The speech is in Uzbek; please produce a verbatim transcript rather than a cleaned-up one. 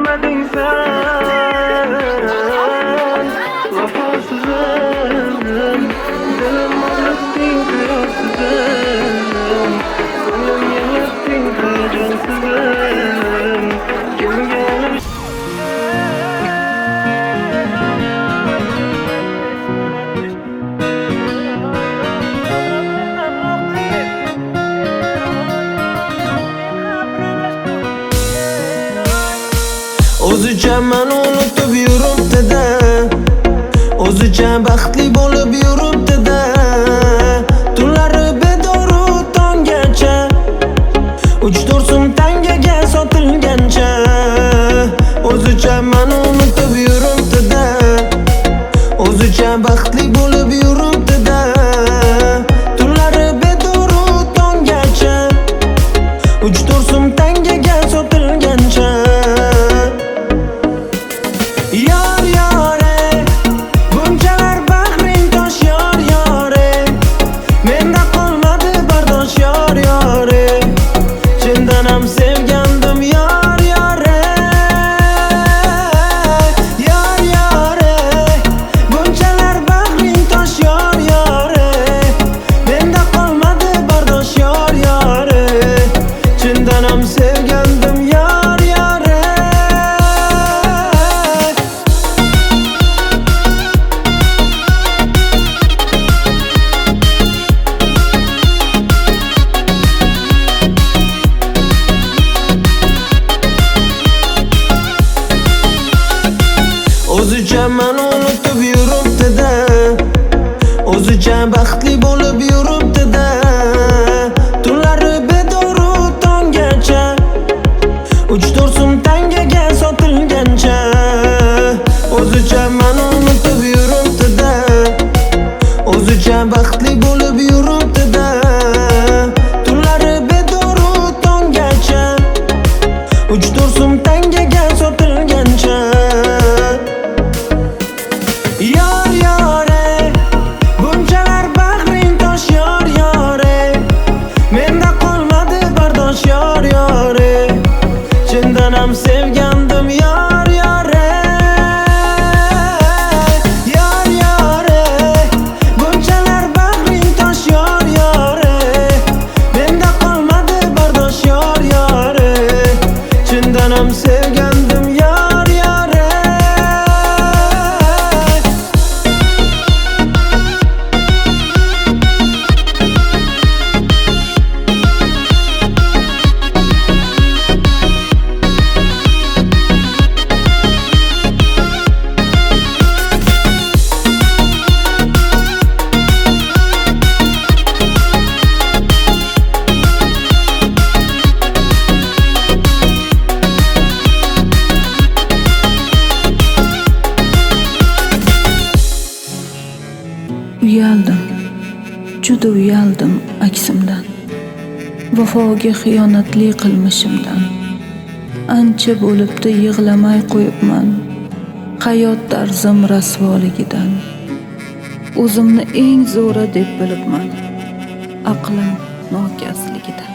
kelmading sen vafosizim, dilim og'ritding hayosizim, ko'nglimga yetding hayajonsizim, kimga o'zicha meni unutib yuribdi-da, o'zicha baxtli bo'lib yuribdi-da, tunlari bedoru tonggacha, uch to'rt so'm tangaga sotilgancha, o'zicha meni unutib yuribdi-da, o'zicha baxtli bo'lib yuribdi-da, tunlari bedoru tonggacha, uch to'rt so'm tangaga sotilgancha. Yor yore, bunchalar bag'ring tosh yor yore, menda qolmadi bardosh yor yore, chindan ham sevgandim yor yore. Yor yore, bunchalar bag'ring tosh yor yore, menda qolmadi bardosh yor yore, chindan ham sevgandim yor yore. O'zicha meni unutib yuribdi-da, o'zicha baxtli bo'lib yuribdi-da, tunlari bedoru tonggacha, uch to'rt so'm tangaga sotilgancha, o'zicha meni unutib yuribdi-da, o'zicha baxtli bo'lib yuribdi-da, tunlari bedoru tonggacha, uch to'rt so'm tangaga sotilgancha. Yor yore, bunchalar bag'ring tosh yor yore, menda qolmadi bardosh yor yore, chindan ham sevgandim yor yore. Yor yore, bunchalar bag'ring tosh yor yore, menda qolmadi bardosh yor yore, chindan ham sevgandim yor yore. Uyaldim, juda uyaldim aksimdan, vafoga xiyonatli qilmishimdan. Ancha bo'libdi yig'lamay qo'yibman, hayot tarzim rasvoligidan. O'zimni eng zo'ra deb bilibman, aqlim nokasligidan.